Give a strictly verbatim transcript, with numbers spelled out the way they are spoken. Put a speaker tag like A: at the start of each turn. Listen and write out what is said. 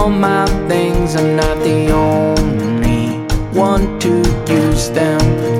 A: all my things, I'm not the only one to use them.